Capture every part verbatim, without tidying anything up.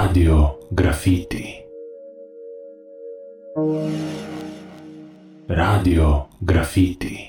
Radio Grafiti. Radio Grafiti.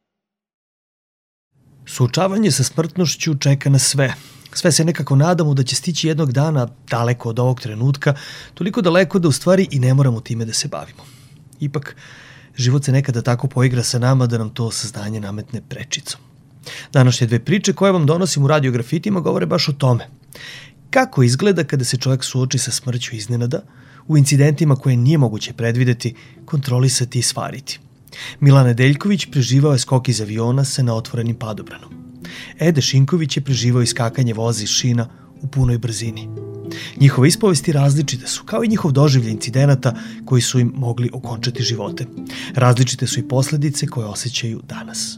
Suočavanje sa smrtnošću čeka nas sve. Sve se nekako nadamo da će stići jednog dana daleko od ovog trenutka, toliko daleko da u stvari i ne moramo time da se bavimo. Ipak, život se nekada tako poigra sa nama da nam to saznanje nametne prečicom. Današnje dve priče koje vam donosim u Radio Grafitima govore baš o tome. Kako izgleda kada se čovjek suoči sa smrću iznenada, u incidentima koje nije moguće predvideti, kontrolisati i svariti. Milan Nedeljković preživao je skok iz aviona sa neotvorenim padobranom. Ede Šinković je preživao iskakanje voza iz šina u punoj brzini. Njihove ispovesti različite su, kao i njihov doživljaj incidenata koji su im mogli okončati živote. Različite su i posledice koje osjećaju danas.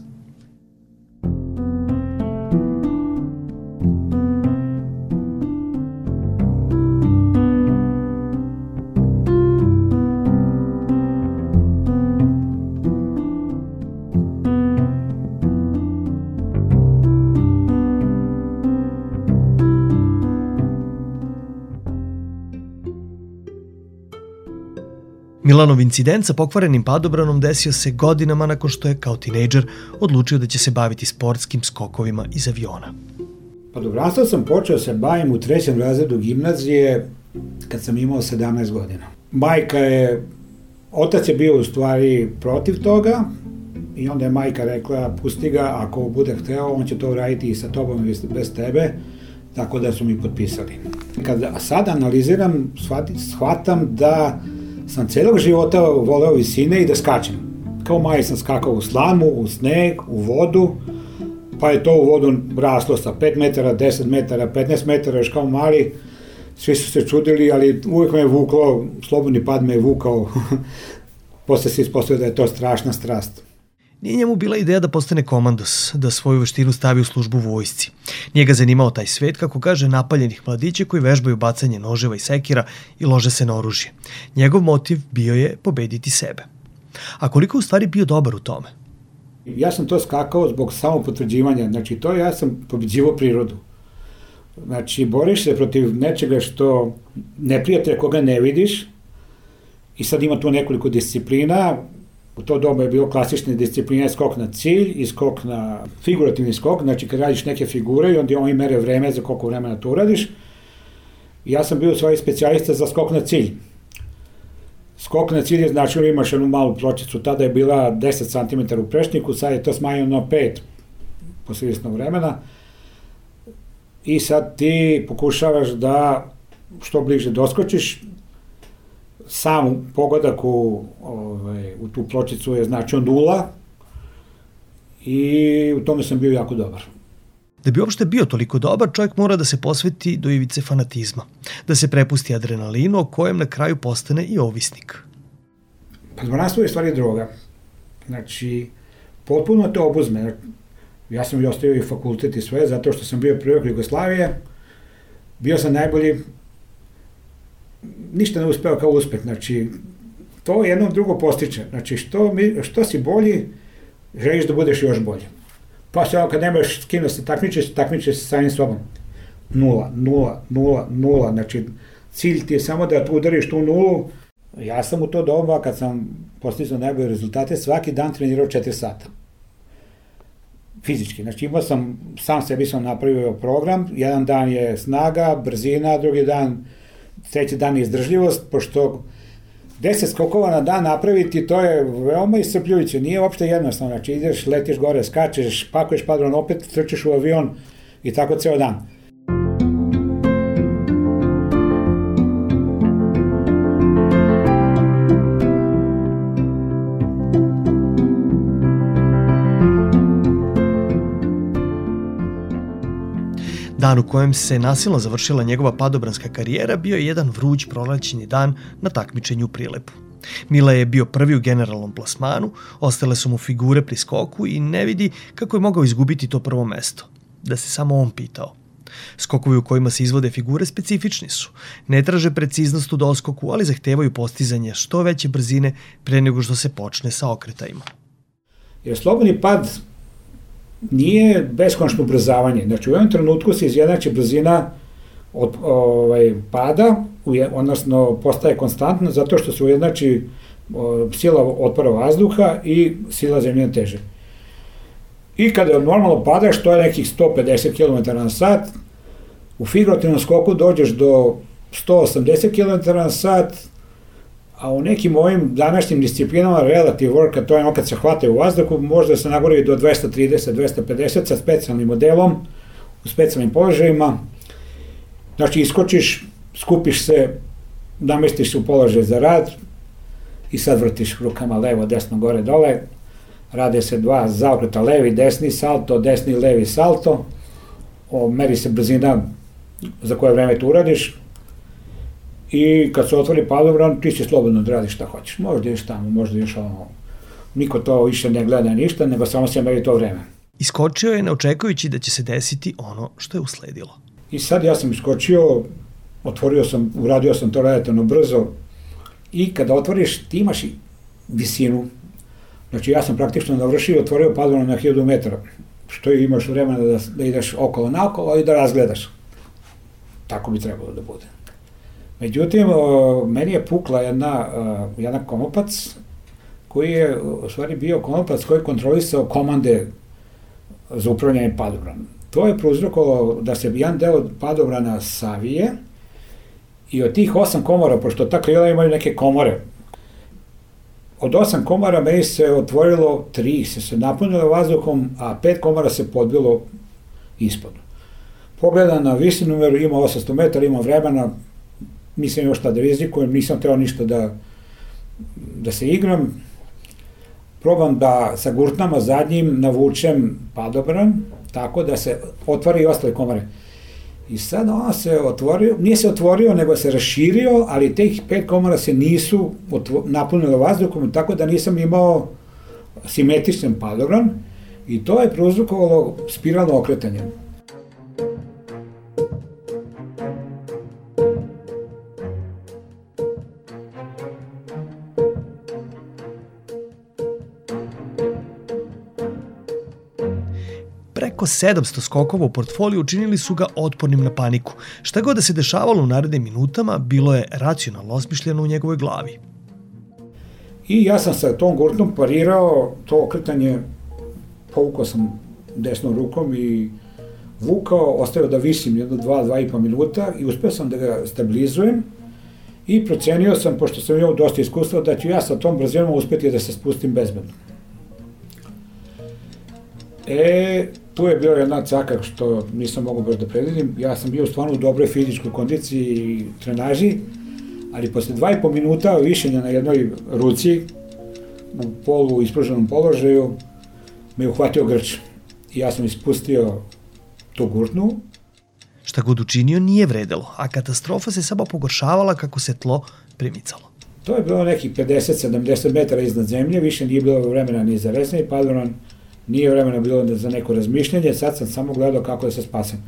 Milanov incident sa pokvarenim padobranom desio se godinama nakon što je kao tinejdžer odlučio da će se baviti sportskim skokovima iz aviona. Padobranstvo sam počeo se bavim u trećem razredu gimnazije kad sam imao sedamnaest godina. Majka je, otac je bio u stvari protiv toga i onda je majka rekla pusti ga, ako bude hteo on će to uraditi i sa tobom i bez tebe, tako da su mi potpisali. Kad sad analiziram, shvatam da sam celog života voleo visine i da skačem. Kao mali sam skakao u slamu, u sneg, u vodu, pa je to u vodu raslo sa pet metara, deset metara, petnaest metara, još kao mali. Svi su se čudili, ali uvijek me je vuklo, slobodni pad me je vukao. Posle se ispostavio da je to strašna strast. Nije njemu bila ideja da postane komandos, da svoju veštinu stavi u službu u vojsci. Nije ga zanimao taj svet, kako kaže, napaljenih mladića koji vežbaju bacanje noževa i sekira i lože se na oružje. Njegov motiv bio je pobediti sebe. A koliko u stvari bio dobar u tome? Ja sam to skakao zbog samopotvrđivanja. Znači, to ja sam pobeđivao prirodu. Znači, boriš se protiv nečega što neprijatelja koga ne vidiš i sad ima tu nekoliko disciplina. U to doba je bilo klasične discipline skok na cilj i skok na figurativni skok, znači kad radiš neke figure i onda oni mere vreme za koliko vremena to uradiš. Ja sam bio u stvari specijalista za skok na cilj. Skok na cilj je značilo imaš jednu malu pločicu, tada je bila deset centimetara u prečniku, sad je to smanjeno na pet posle izvesnog vremena i sad ti pokušavaš da što bliže doskočiš. Sam pogodak u, ovaj, u tu pločicu je značio nula i u tome sam bio jako dobar. Da bi uopšte bio toliko dobar, čovjek mora da se posveti do ivice fanatizma, da se prepusti adrenalinu o kojem na kraju postane i ovisnik. Padobranstvo je stvari droga. Znači, potpuno te obuzme. Ja sam i ostavio i fakultet i sve, zato što sam bio prvak Jugoslavije, bio sam najbolji, ništa ne uspeo kao uspeh, znači to jedno drugo postiče, znači što, mi, što si bolji, želiš da budeš još bolji. Pa se kad nemaš s kim da se takmičeš, takmičeš se samim sobom. Nula, nula, nula, nula, znači cilj ti je samo da udariš tu nulu. Ja sam u to doba, kad sam postizao najbolje rezultate, svaki dan trenirao četiri sata. Fizički, znači imao sam, sam sebi sam napravio program, jedan dan je snaga, brzina, drugi dan treći dan je izdržljivost, pošto deset skokova na dan napraviti, to je veoma iscrpljujuće, nije uopšte jednostavno, znači ideš, letiš gore, skačeš, pakuješ padobran, opet trčiš u avion i tako ceo dan. Dan u kojem se nasilno završila njegova padobranska karijera bio je jedan vruć prolećni dan na takmičenju u Prilepu. Mila je bio prvi u generalnom plasmanu, ostale su mu figure pri skoku i ne vidi kako je mogao izgubiti to prvo mesto. Da se samo on pitao. Skokovi u kojima se izvode figure specifični su. Ne traže preciznost u doskoku, ali zahtevaju postizanje što veće brzine pre nego što se počne sa okretajima. Jer slobodni pad nije beskonačno ubrzavanje. Znači u jednom trenutku se izjednači brzina od, ovaj, pada, odnosno postaje konstantna zato što se ujednači sila otpora vazduha i sila zemljene teže. I kada normalno padaš, to je nekih sto pedeset kilometara na sat, u figurativnom skoku dođeš do sto osamdeset kilometara na sat, a u nekim ovim današnjim disciplinama relative work, to je ono kad se hvate u vazduhu, možda se nagori do dvesta trideset do dvesta pedeset sa specijalnim modelom, u specijalnim položajima. Znači, iskočiš, skupiš se, namestiš se u položaj za rad i sad vrtiš rukama levo, desno, gore, dole. Rade se dva zaokreta, levi, desni salto, desni, levi salto. O, meri se brzina za koje vreme tu uradiš. I kad se otvori padobran, ti si slobodno da radiš šta hoćeš. Možda ideš tamo, možda ideš ono. Niko to više ne gleda ništa, nego samo se meri to vreme. Iskočio je ne očekujući da će se desiti ono što je usledilo. I sad ja sam iskočio, otvorio sam, uradio sam to relativno brzo i kada otvoriš, ti imaš i visinu. Znači ja sam praktično navršio i otvorio padobran na hiljadu metara, što imaš vremena da, da ideš okolo naokolo i da razgledaš. Tako bi trebalo da bude. Međutim, meni je pukla jedna, jedna konopac koji je u stvari bio konopac koji je kontrolisao komande za upravljanje padobranom. To je prouzrokovalo da se jedan deo padobrana savije i od tih osam komora, pošto ta krila imaju neke komore, od osam komora meni se otvorilo tri, se se napunilo vazduhom, a pet komora se podbilo ispod. Pogledam na visinu, ima osamsto metara, ima vremena, nisam imao šta da rizikujem, nisam trebao ništa da, da se igram. Probam da sa gurtnama zadnjim navučem padobran, tako da se otvori i ostale komore. I sad ona se otvorio, nije se otvorio, nego se raširio, ali teh pet komora se nisu napunile vazduhom, tako da nisam imao simetričan padobran i to je prouzrokovalo spiralno okretanje. Preko sedamsto skokova u portfoliju učinili su ga otpornim na paniku. Šta god da se dešavalo u narednim minutama, bilo je racionalno osmišljeno u njegovoj glavi. I ja sam sa tom gurtnom parirao to okretanje, povukao sam desnom rukom i vukao, ostavio da visim jedno dva, dva i po minuta i uspeo sam da ga stabilizujem i procenio sam, pošto sam imao dosta iskustva, da ću ja sa tom brzinom uspeti da se spustim bezbedno. E, tu je bio jedna caka što nisam mogao baš da predvidim. Ja sam bio stvarno u dobroj fizičkoj kondiciji i trenaži, ali posle dva i po minuta višenja na jednoj ruci, u polu ispruženom položaju, me je uhvatio grč. I ja sam ispustio tu gurtnu. Šta god učinio nije vredelo, a katastrofa se samo pogoršavala kako se tlo primicalo. To je bilo nekih pedeset do sedamdeset metara iznad zemlje, više nije bilo vremena ni za resni padobran, nije vremena bilo za neko razmišljanje, sad sam samo gledao kako da se spasem.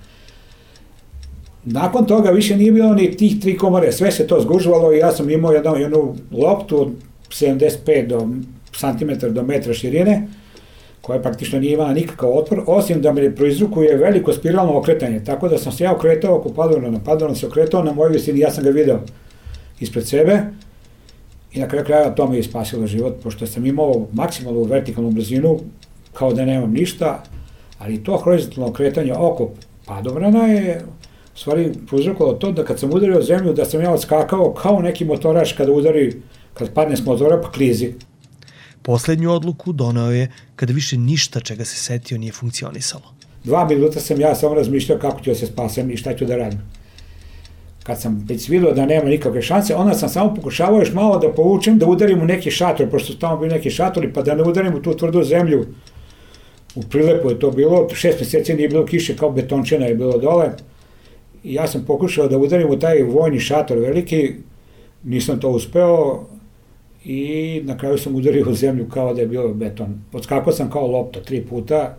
Nakon toga više nije bilo ni tih tri komore, sve se to zgužvalo i ja sam imao jednu, jednu loptu od sedamdeset pet do centimetara do metra širine, koja praktično nije imala nikakav otpor, osim da me proizrukuje veliko spiralno okretanje, tako da sam se ja okretao oko padobrana, padobrana se okretao na mojoj visini, ja sam ga video ispred sebe i na kraju kraja to mi je spasilo život, pošto sam imao maksimalnu vertikalnu brzinu, kao da nemam ništa, ali to horizontalno okretanje oko padobrana je u stvari prouzrokovalo to da kad sam udario zemlju, da sam ja odskakao kao neki motoraš kada udari, kad padne s motora pa klizi. Poslednju odluku doneo je kada više ništa čega se setio nije funkcionisalo. Dva minuta sam ja samo razmišljao kako ću da se spasem i šta ću da radim. Kad sam već vidio da nema nikakve šanse, onda sam samo pokušavao još malo da povučem, da udarim u neki šator, pošto su tamo bili neki šatori, pa da ne udarim u tu tvrdu zemlju. U Prilepu je to bilo, šest meseci nije bilo kiše, kao betončina je bilo dole. I ja sam pokušao da udarim u taj vojni šator veliki, nisam to uspeo i na kraju sam udario u zemlju kao da je bilo beton. Odskakao sam kao lopta tri puta.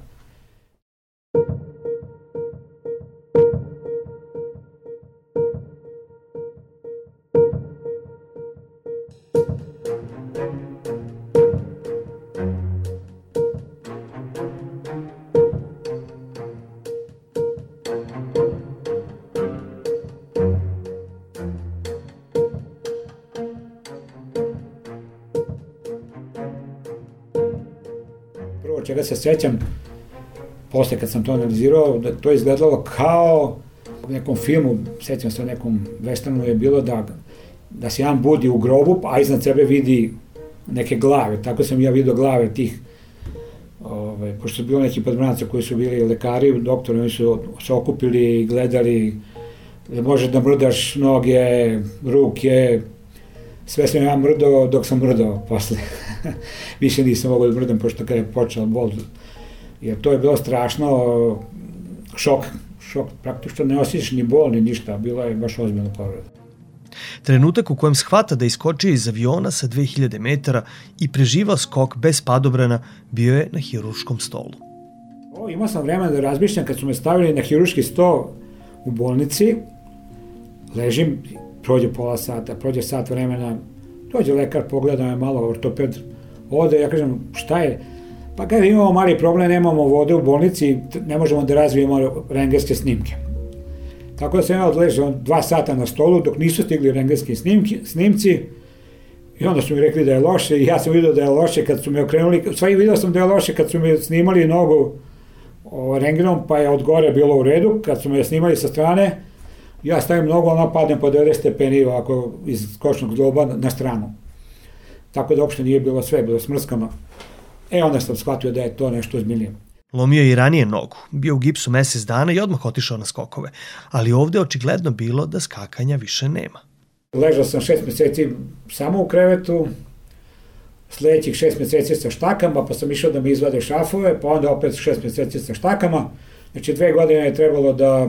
čega se sećam, posle kad sam to analizirao, da to je izgledalo kao u nekom filmu, sećam se o nekom westernu je bilo da, da se jedan budi u grobu, a iznad sebe vidi neke glave, tako sam ja vidio glave tih, ove, pošto su bilo neki podbranaca koji su bili lekari, doktori, oni su se okupili i gledali da možeš da mrdaš noge, ruke, sve sam ja mrdao dok sam mrdao posle. Više nisam mogao da mrdam pošto kada je počela bol. Jer to je bilo strašno, šok, šok, praktično ne osjećaš ni bol ni ništa, bila je baš ozbiljna povreda. Trenutak u kojem shvata da iskoči iz aviona sa dve hiljade metara i preživao skok bez padobrana bio je na hiruškom stolu. O, imao sam vremena da razmišljam kad su me stavili na hiruški sto u bolnici, ležim, prođe pola sata, prođe sat vremena, dođe lekar, pogleda me malo, ortoped, ode, ja kažem, šta je? Pa kada imamo mali problem, nemamo vode u bolnici, ne možemo da razvijemo rentgenske snimke. Tako da sam ja odležao dva sata na stolu dok nisu stigli rentgenski snimci i onda su mi rekli da je loše i ja sam vidio da je loše kad su me okrenuli, svaj vidio sam da je loše kad su me snimali nogu o, rentgenom, pa je od gore bilo u redu, kad su me snimali sa strane, ja stavim nogu, ona padne po devedeset stepeni ovako iz kočnog zgloba na stranu. Tako da uopšte nije bilo sve, bilo smrskano. E, onda sam shvatio da je to nešto ozbiljnije. Lomio je i ranije nogu, bio u gipsu mesec dana i odmah otišao na skokove, ali ovde je očigledno bilo da skakanja više nema. Ležao sam šest meseci samo u krevetu, sledećih šest meseci sa štakama, pa sam išao da mi izvade šafove, pa onda opet šest meseci sa štakama. Znači dve godine je trebalo da,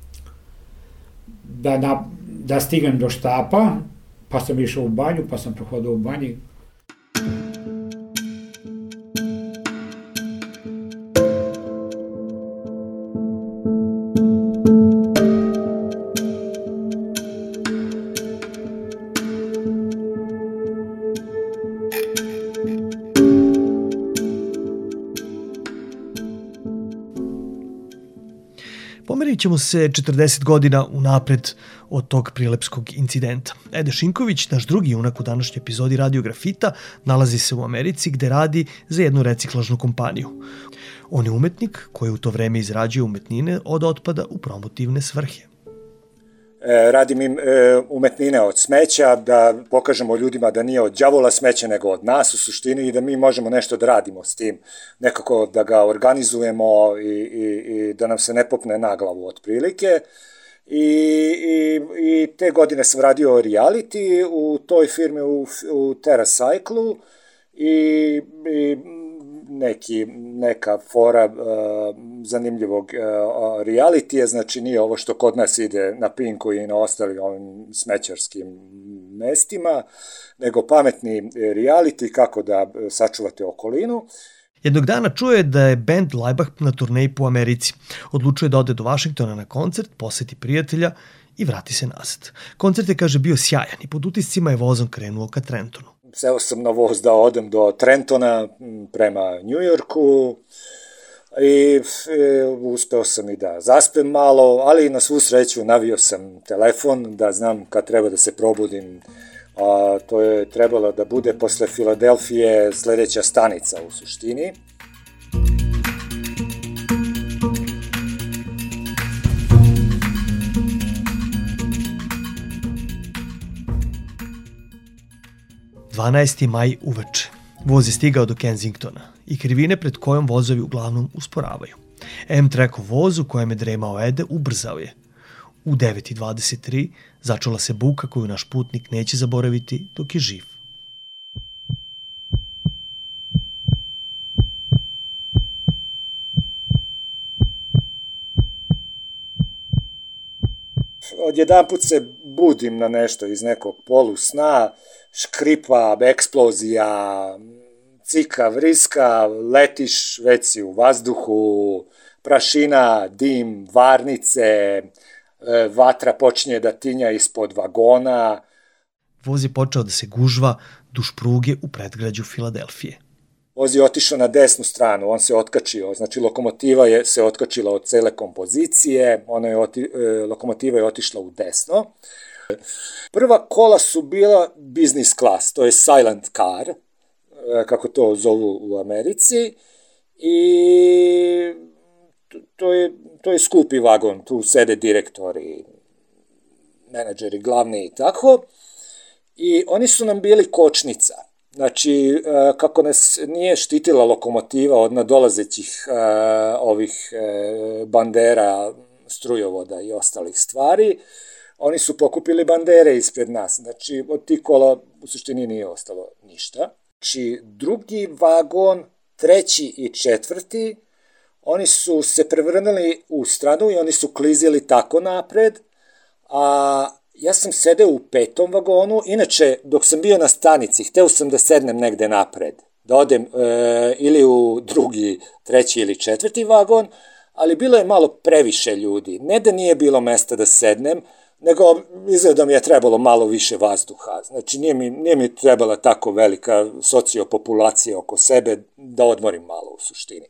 da, na, da stignem do štapa, pa sam išao u banju, pa sam prohodao u banji. Pomerit ćemo se četrdeset godina unapred od tog prilepskog incidenta. Ede Šinković, naš drugi junak u današnjoj epizodi Radio Grafita, nalazi se u Americi gde radi za jednu reciklažnu kompaniju. On je umetnik koji u to vreme izrađuje umetnine od otpada u promotivne svrhe. E, radim im e, umetnine od smeća, da pokažemo ljudima da nije od đavola smeće, nego od nas u suštini i da mi možemo nešto da radimo s tim, nekako da ga organizujemo i, i, i da nam se ne popne na glavu otprilike. I, i, i te godine sam radio reality u toj firmi u, u TerraCycle i, i neki, neka fora uh, zanimljivog uh, realitija, znači nije ovo što kod nas ide na Pinku i na ostalim ovim smećarskim mestima, nego pametni reality kako da sačuvate okolinu. Jednog dana čuje da je band Laibach na turneji po Americi. Odlučuje da ode do Vašingtona na koncert, poseti prijatelja i vrati se nazad. Koncert je, kaže, bio sjajan i pod utiscima je vozom krenuo ka Trentonu. Seo sam na voz da odem do Trentona prema Njujorku i e, uspeo sam i da zaspem malo, ali na svu sreću navio sam telefon da znam kad treba da se probudim. A, to je trebalo da bude posle Filadelfije sledeća stanica u suštini. dvanaesti maj uveče. Voz je stigao do Kensingtona i krivine pred kojom vozovi uglavnom usporavaju. Amtrak voz u kojem je dremao Ede ubrzao je. U devet i dvadeset tri začula se buka koju naš putnik neće zaboraviti dok je živ. Odjedanput se budim na nešto iz nekog polusna, škripa, eksplozija, cika, vriska, letiš, već si u vazduhu, prašina, dim, varnice, vatra počinje da tinja ispod vagona. Voz je počeo da se gužva duž pruge u predgrađu Filadelfije. Voz je otišao na desnu stranu, on se otkačio, znači lokomotiva je se otkačila od cele kompozicije, ona je oti, lokomotiva je otišla u desno. Prva kola su bila business class, to je silent car, kako to zovu u Americi, i to je, to je skupi vagon, tu sede direktori, menadžeri glavni i tako, i oni su nam bili kočnica. Znači, kako nas nije štitila lokomotiva od nadolazećih ovih bandera, strujovoda i ostalih stvari, oni su pokupili bandere ispred nas. Znači, od tih kola u suštini nije ostalo ništa. Znači, drugi vagon, treći i četvrti, oni su se prevrnuli u stranu i oni su klizili tako napred, a ja sam sedeo u petom vagonu. Inače, dok sam bio na stanici, hteo sam da sednem negde napred, da odem e, ili u drugi, treći ili četvrti vagon, ali bilo je malo previše ljudi. Ne da nije bilo mesta da sednem, nego izgleda mi je trebalo malo više vazduha. Znači, nije mi, nije mi trebala tako velika sociopopulacija oko sebe da odmorim malo u suštini.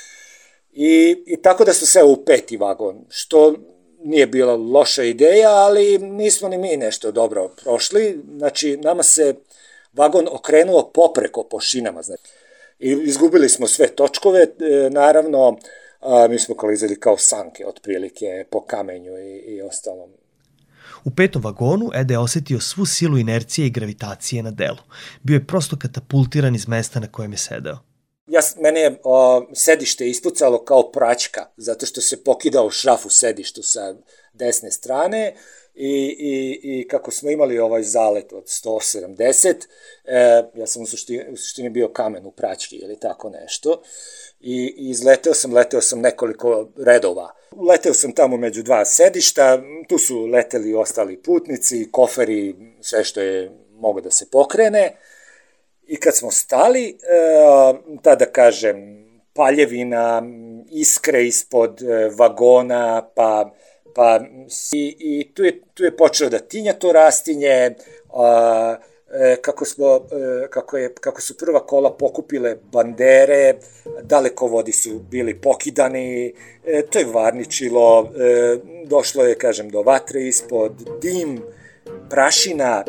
I, i tako da sam seo u peti vagon, što nije bila loša ideja, ali nismo ni mi nešto dobro prošli. Znači, nama se vagon okrenuo popreko po šinama. Znači, i izgubili smo sve točkove, e, naravno, a, mi smo klizali kao sanke, otprilike, po kamenju i, i ostalom. U petom vagonu Ede je osetio svu silu inercije i gravitacije na delu. Bio je prosto katapultiran iz mesta na kojem je sedeo. Ja, mene je o, sedište ispucalo kao praćka, zato što se pokidao šraf u sedištu sa desne strane i, i, i kako smo imali ovaj zalet od sto sedamdeset, e, ja sam u suštini, u suštini bio kamen u praćki ili tako nešto, i, i izleteo sam, leteo sam nekoliko redova. Leteo sam tamo među dva sedišta, tu su leteli ostali putnici, koferi, sve što je moglo da se pokrene. I kad smo stali, tada kažem, paljevina, iskre ispod vagona, pa, pa i, i tu, je, tu je počeo da tinja to rastinje, a, kako, smo, kako, je, kako su prva kola pokupile bandere, dalekovodi su bili pokidani, to je varničilo, došlo je, kažem, do vatre ispod, dim, prašina.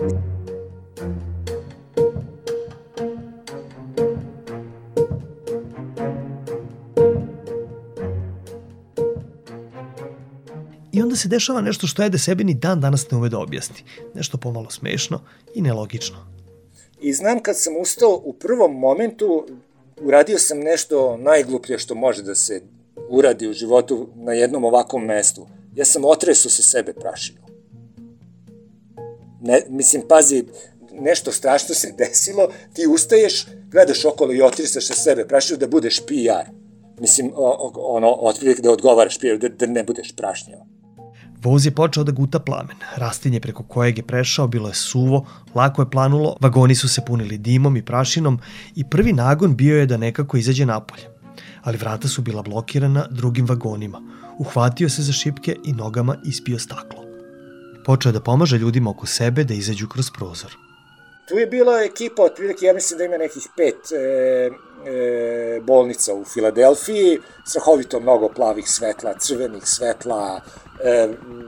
I onda se dešava nešto što Ede sebi ni dan danas ne ume da objasni. Nešto pomalo smešno i nelogično. I znam kad sam ustao u prvom momentu, uradio sam nešto najgluplje što može da se uradi u životu na jednom ovakvom mestu. Ja sam otresao se sebe prašinom. Ne, mislim, pazi, nešto strašno se desilo, ti ustaješ, gledaš okolo i otresaš se sebe prašinom da budeš P R. Mislim, ono, otprilike da odgovaraš P R, da, da ne budeš prašnjao. Voz je počeo da guta plamen. Rastinje preko kojeg je prešao bilo je suvo, lako je planulo, vagoni su se punili dimom i prašinom i prvi nagon bio je da nekako izađe napolje. Ali vrata su bila blokirana drugim vagonima. Uhvatio se za šipke i nogama ispio staklo. Počeo da pomaže ljudima oko sebe da izađu kroz prozor. Tu je bila ekipa, otprilike, ja mislim da ima nekih pet e, e, bolnica u Filadelfiji, strahovito mnogo plavih svetla, crvenih svetla, e,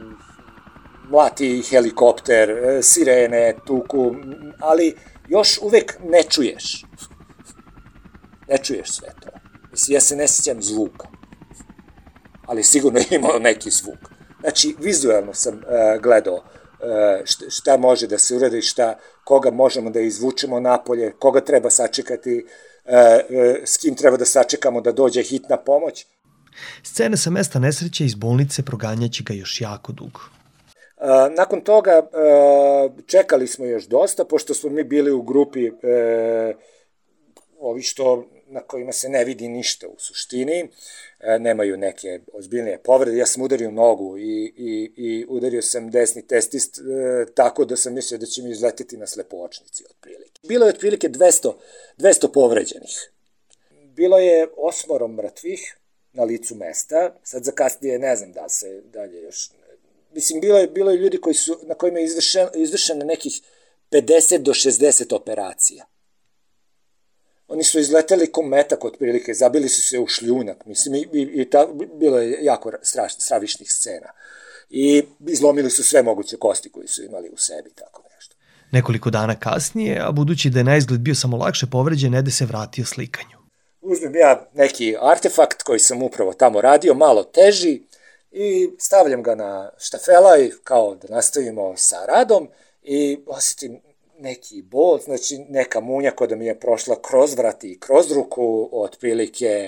mlati helikopter, e, sirene, tuku, ali još uvek ne čuješ. Ne čuješ sve to. Mislim, ja se ne sjećam zvuka, ali sigurno je imao neki zvuk. Znači, vizualno sam e, gledao šta, šta može da se uradi, šta, koga možemo da izvučemo napolje, koga treba sačekati, s kim treba da sačekamo da dođe hitna pomoć. Scene sa mesta nesreće iz bolnice proganjaće ga još jako dugo. Nakon toga čekali smo još dosta, pošto smo mi bili u grupi ovi što na kojima se ne vidi ništa u suštini, nemaju neke ozbiljnije povrede. Ja sam udario nogu i, i, i udario sam desni testist e, tako da sam mislio da će mi izletiti na slepočnici otprilike. Bilo je otprilike dvesta, dvesta povređenih. Bilo je osmoro mrtvih na licu mesta. Sad za kasnije ne znam da se dalje još... Mislim, bilo je, bilo je ljudi koji su, na kojima je izvršeno, izvršeno nekih pedeset do šezdeset operacija. Oni su izleteli ko metak otprilike, zabili su se u šljunak, mislim, i, i, i ta, bilo je jako straš, stravičnih scena. I izlomili su sve moguće kosti koje su imali u sebi, tako nešto. Nekoliko dana kasnije, a budući da je na izgled bio samo lakše povređen, Ede se vratio slikanju. uzmem ja neki artefakt koji sam upravo tamo radio, malo teži, i stavljam ga na štafelaj kao da nastavimo sa radom i osjetim neki bol, znači neka munja koja da mi je prošla kroz vrat i kroz ruku, otprilike e,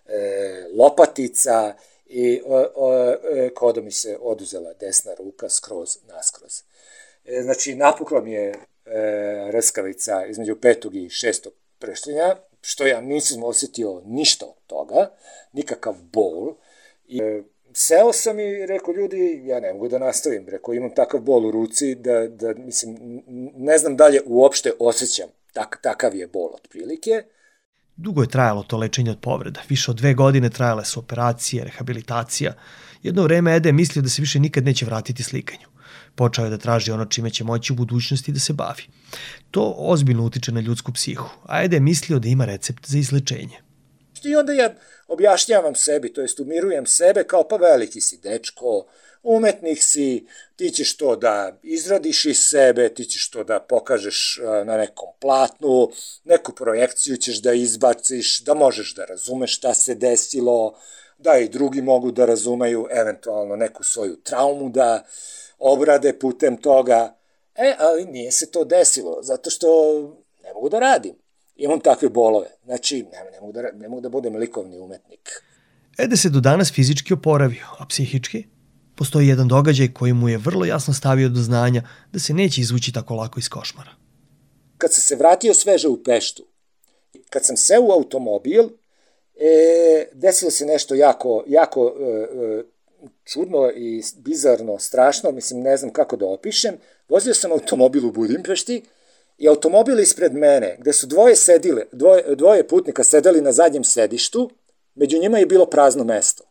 lopatica i o, o, e, kao da mi se oduzela desna ruka skroz naskroz. E, znači napukla mi je e, rskavica između petog i šestog pršljenja, što ja nisam osjetio ništa od toga, nikakav bol. I, e, seo sam i rekao, ljudi, ja ne mogu da nastavim. Rekao, imam takav bol u ruci da, da mislim, ne znam dalje uopšte osjećam. Tak, takav je bol otprilike. Dugo je trajalo to lečenje od povreda. Više od dve godine trajale su operacije, rehabilitacija. Jedno vreme Ede je mislio da se više nikad neće vratiti slikanju. Počeo je da traži ono čime će moći u budućnosti da se bavi. To ozbiljno utiče na ljudsku psihu, a Ede je mislio da ima recept za izlečenje. I onda ja objašnjavam sebi, to jest umirujem sebe kao pa veliki si dečko, umetnik si, ti ćeš to da izradiš iz sebe, ti ćeš to da pokažeš na nekom platnu, neku projekciju ćeš da izbaciš, da možeš da razumeš šta se desilo, da i drugi mogu da razumeju, eventualno neku svoju traumu da obrade putem toga. E, ali nije se to desilo, zato što ne mogu da radim. Imam takve bolove, znači ne, ne, mogu da, ne mogu da budem likovni umetnik. Ede se do danas fizički oporavio, a psihički? Postoji jedan događaj koji mu je vrlo jasno stavio do znanja da se neće izvući tako lako iz košmara. Kad sam se vratio sveže u Peštu, kad sam seo u automobil, e, desilo se nešto jako, jako e, čudno i bizarno, strašno, mislim ne znam kako da opišem. Vozio sam automobil u Budimpešti i automobil ispred mene, gde su dvoje sedile, dvoje, dvoje putnika sedeli na zadnjem sedištu, među njima je bilo prazno mesto.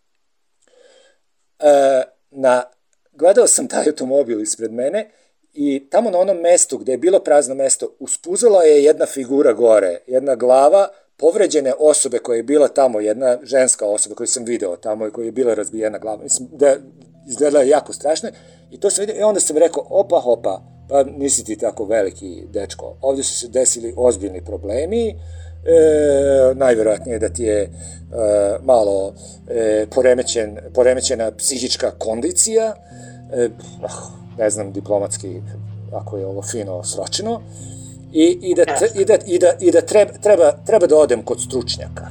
E, na, gledao sam taj automobil ispred mene i tamo na onom mestu gde je bilo prazno mesto uspuzala je jedna figura gore, jedna glava povređene osobe koja je bila tamo, jedna ženska osoba koju sam video tamo i koja je bila razbijena glava. Mislim da izgledala jako strašno i to sam vidio i onda sam rekao opa hopa, pa nisi ti tako veliki dečko. Ovdje su se desili ozbiljni problemi, e, najvjerojatnije da ti je e, malo e, poremećen, poremećena psihička kondicija, e, ne znam diplomatski ako je ovo fino sročeno, i, i da, i da, i da, i da treba, treba, treba da odem kod stručnjaka.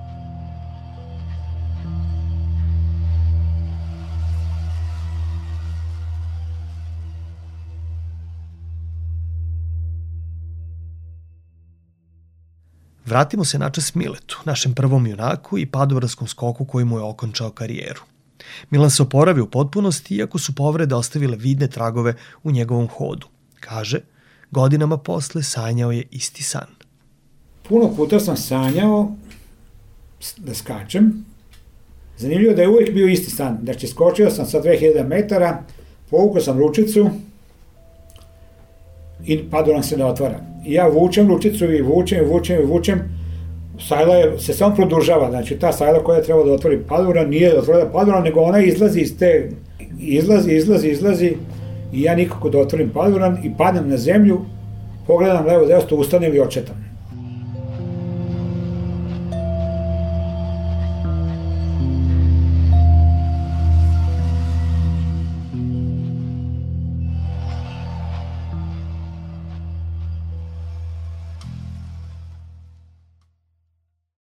Vratimo se načas Miletu, našem prvom junaku i padobranskom skoku koji mu je okončao karijeru. Milan se oporavio u potpunosti, iako su povrede ostavile vidne tragove u njegovom hodu. Kaže, godinama posle sanjao je isti san. Puno puta sam sanjao da skačem. Zanimljivo da je uvijek bio isti san. Znači, skočio sam sa dve hiljade metara, povukao sam ručicu i paduran se ne otvara. I ja vučem ručicu i vučem i vučem i vučem. Sajla je, se samo produžava. Znači, ta sajla koja je trebala da otvori paduran nije otvorila paduran, nego ona izlazi iz te... Izlazi, izlazi, izlazi i ja nikako da otvorim paduran i padnem na zemlju, pogledam levo desno, ustanem i očetam.